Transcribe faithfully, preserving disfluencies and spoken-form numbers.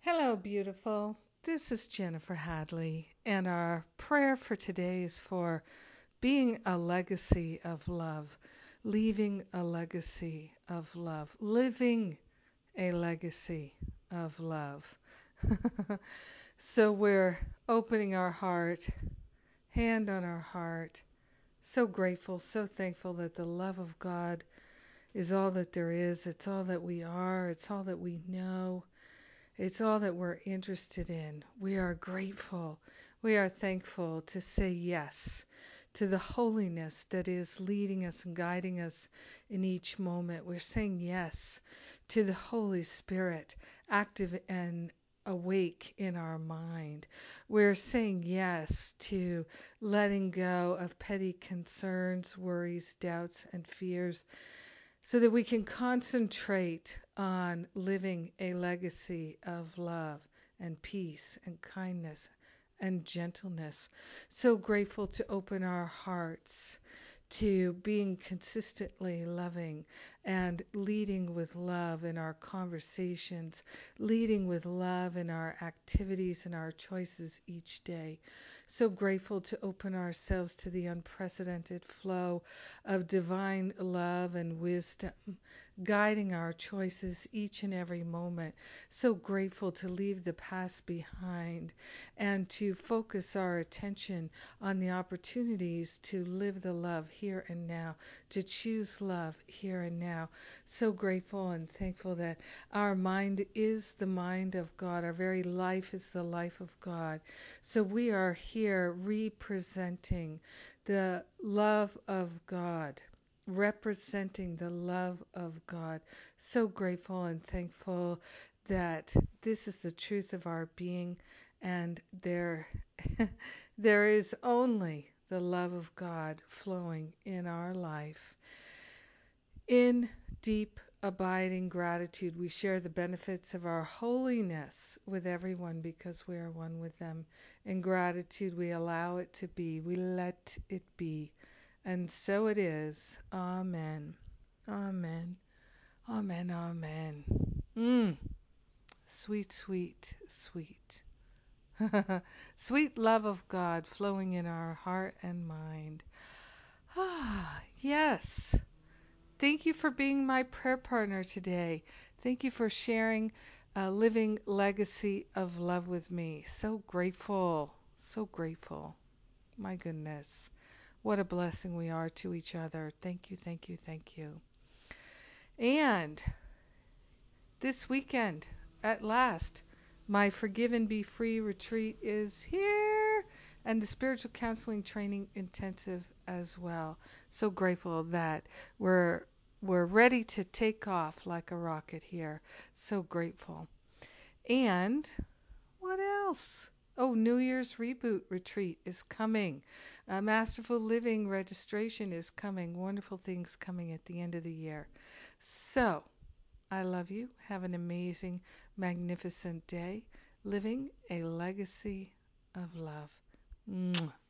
Hello, beautiful. This is Jennifer Hadley, and our prayer for today is for being a legacy of love, leaving a legacy of love, living a legacy of love. So we're opening our heart, hand on our heart, so grateful, so thankful that the love of God is all that there is. It's all that we are. It's all that we know. It's all that we're interested in. We are grateful. We are thankful to say yes to the holiness that is leading us and guiding us in each moment. We're saying yes to the Holy Spirit, active and awake in our mind. We're saying yes to letting go of petty concerns, worries, doubts, and fears, so that we can concentrate on living a legacy of love and peace and kindness and gentleness. So grateful to open our hearts to being consistently loving and leading with love in our conversations, leading with love in our activities and our choices each day. So grateful to open ourselves to the unprecedented flow of divine love and wisdom, guiding our choices each and every moment. So grateful to leave the past behind and to focus our attention on the opportunities to live the love here and now, to choose love here and now. So grateful and thankful that our mind is the mind of God. Our very life is the life of God. So we are here representing the love of God, representing the love of God. So grateful and thankful that this is the truth of our being, and there there is only the love of God flowing in our life. In deep abiding gratitude, we share the benefits of our holiness with everyone because we are one with them. In gratitude, we allow it to be. We let it be. And so it is. Amen. Amen. Amen. Amen. Mm. Sweet, sweet, sweet. Sweet love of God flowing in our heart and mind. Ah, yes. Thank you for being my prayer partner today. Thank you for sharing a living legacy of love with me. So grateful. So grateful. My goodness. What a blessing we are to each other. Thank you, thank you, thank you. And this weekend, at last, my Forgive and Be Free retreat is here, and the spiritual counseling training intensive as well. So grateful that we're we're ready to take off like a rocket here. So grateful. And what else? Oh, New Year's Reboot Retreat is coming. Uh, Masterful Living registration is coming. Wonderful things coming at the end of the year. So, I love you. Have an amazing, magnificent day. Living a legacy of love. Mwah.